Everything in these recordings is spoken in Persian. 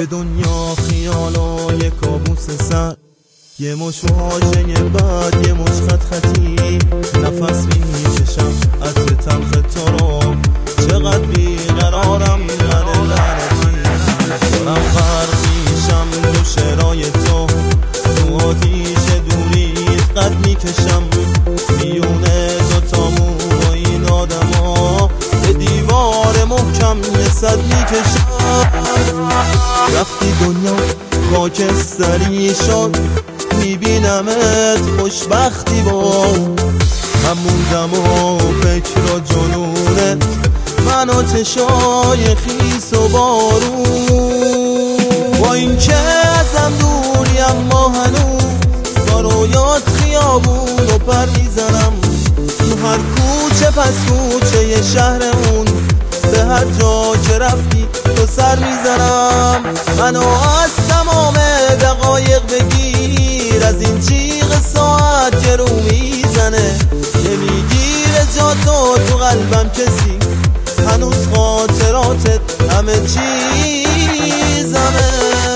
به دنیا خیالای کابوس سر، یه مش واژه بعد یه مش خط خطی، نفس میکشم عطر تلخ تو رو، چقدر بیقرارم من لعنتی، دارم غرق میشم تو شعرهای تو آتیش دوریت قد میکشم، میونه دوتامون با این آدما به دیوار محکم یه صد میکشم. رفتی دنیا خاکستری شد، میبینمت خوشبختی با همون دم و فکر و جنونت، من آتشای خیس و بارون، با این که ازم دوری اما هنوز با رویات خیابون و پر میزنم، تو هر کوچه پس کوچه ی شهرمون، به هر جا که رفتی تو سر میزنم، منو از تمام دقایق بگیر، از این جیغ ساعت که رو میزنه، نمیگیره جا تو قلبم کسی، هنوز خاطراتت همه چیزمه.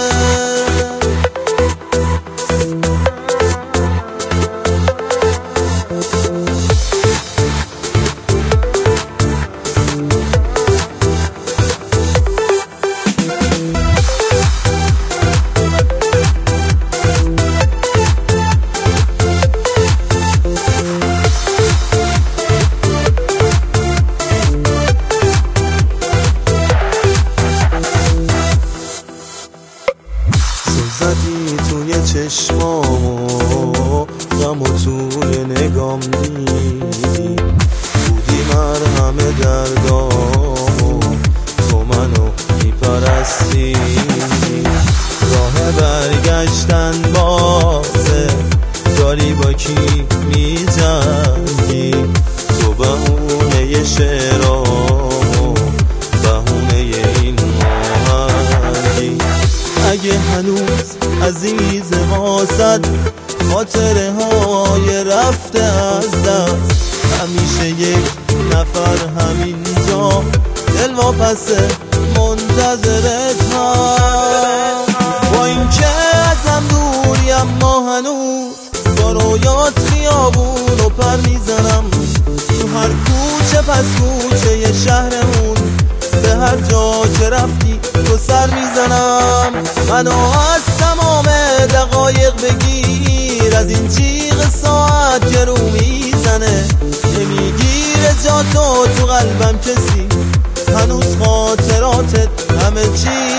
زدی توی چشمامو، غم و توی نگام دیدی، بودی مرهم دردامو، تو منو میپرستی، راه برگشتن بازه، داری با کی میجنگی، تو بهونه ی شعرامو، بهونه ی این آهنگی، اگه هنوز عزیز واسد خاطره های رفته از دست، همیشه یک نفر همینجا دلواپسه منتظرت هم، با این که ازم دوری اما هنوز با رویات خیابون و پر میزنم، تو هر کوچه پس کوچه ی شهرمون، به هر جا که رفتی تو سر میزنم، منو از تمام دقایق بگیر، از این جیغ ساعت که رو میزنه، نمیگیره جا تو قلبم کسی، هنوز خاطراتت همه چی